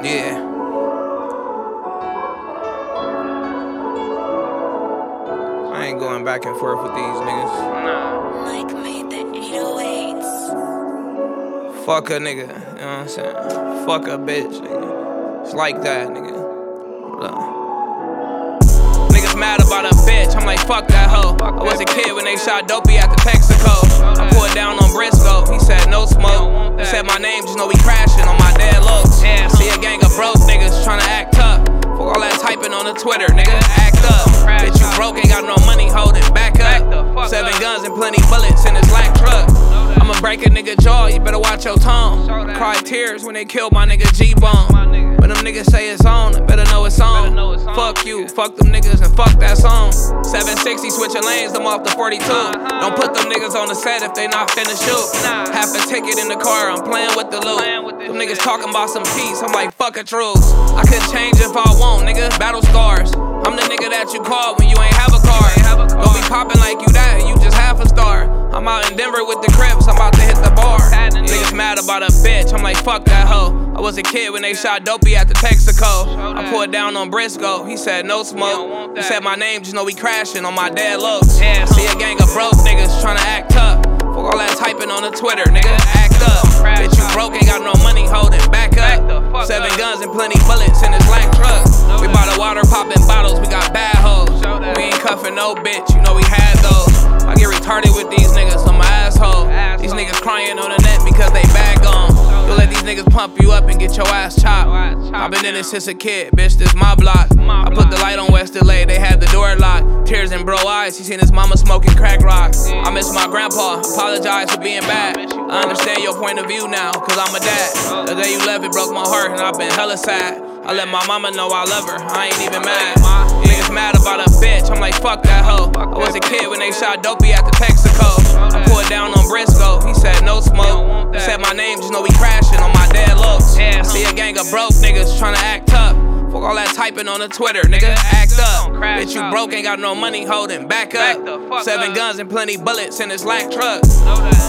Yeah. I ain't going back and forth with these niggas. Mike made the 808s. Fuck a nigga, you know what I'm saying? Fuck a bitch, nigga. It's like that, nigga. Niggas mad about a bitch, I'm like, fuck that hoe. I was a kid when they shot Dopey at the Texaco. I pulled down on Briscoe, he said no smoke. He said my name, just know we crashing on my dead lows. See a gang of broke niggas tryna act tough. Fuck all that typing on the Twitter, nigga, act up. Bitch, you broke, ain't got no money, holding back up. 7 guns and plenty bullets in this black truck. I'ma break a nigga jaw, you better watch your tongue. Cry tears when they killed my nigga G-Bone. When them niggas say it's on, I better know it's on. Fuck you, fuck them niggas and fuck that song. 760 switching lanes, I'm off the 42. Don't put them niggas on the set if they not finna shoot. Half a ticket in the car, I'm playing with the loot. Them niggas talking about some peace, I'm like, fuck a truce. I could change if I want, nigga, battle scars. I'm the nigga that you call when you ain't have a car. Don't be popping like you that, you just half a star. I'm out in Denver with the Crips, I'm about to hit the bar. Niggas mad about a bitch, I'm like, fuck that hoe. I was a kid when they shot Dopey at the Texaco. I pulled down on Briscoe, he said no smoke. He said my name, just know we crashing on my dead lows. See a gang of broke niggas tryna act tough. Fuck all that typing on the Twitter, nigga, act up. Bitch, you broke, ain't got no money, holding back up. 7 guns and plenty bullets in this black truck. We bought a water popping bottles, we got bad hoes. We ain't cuffing no bitch, you know we had those. I get retarded with these niggas, I'm my asshole. These niggas crying on the net because they bag on. You'll let these niggas pump you up and get your ass chopped. I've been in this since a kid, bitch, this my block. I put the light on West LA, they had the door locked. Tears in bro eyes, he seen his mama smoking crack rocks. I miss my grandpa, apologize for being bad. I understand your point of view now, cause I'm a dad. The day you left, it broke my heart and I've been hella sad. I let my mama know I love her, I ain't even mad. Niggas mad about a bitch, I'm like, fuck that hoe. I was a kid when they shot Dopey at the Texaco. I pulled down on Briscoe, he said no smoke. He said my name, just know we crashing on my dead lows. I see a gang of broke niggas tryna act tough. Fuck all that typing on the Twitter, nigga, act up. Bitch, you broke, ain't got no money, holding back up. 7 guns and plenty bullets in this black truck.